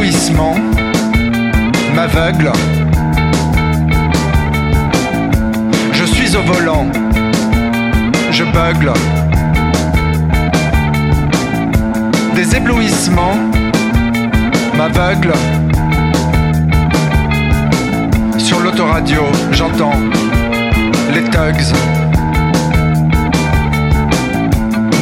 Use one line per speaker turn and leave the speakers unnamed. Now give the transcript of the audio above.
éblouissements m'aveuglent. Je suis au volant, je bugle. Des éblouissements m'aveuglent. Sur l'autoradio, j'entends les thugs.